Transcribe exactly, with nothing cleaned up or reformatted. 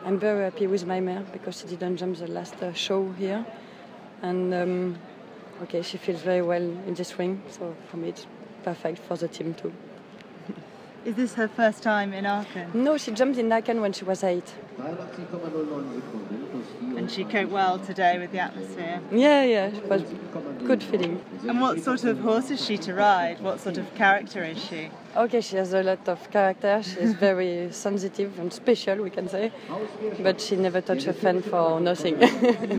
I'm very happy with my mare because she didn't jump the last uh, show here. And um, okay, she feels very well in this ring, so for me it's perfect for the team too. Is this her first time in Aachen? No, she jumped in Aachen when she was eight. And she coped well today with the atmosphere? Yeah, yeah, it was good feeling. And what sort of horse is she to ride? What sort of character is she? Okay, she has a lot of character. She is very sensitive and special, we can say. But she never touched a fan for nothing.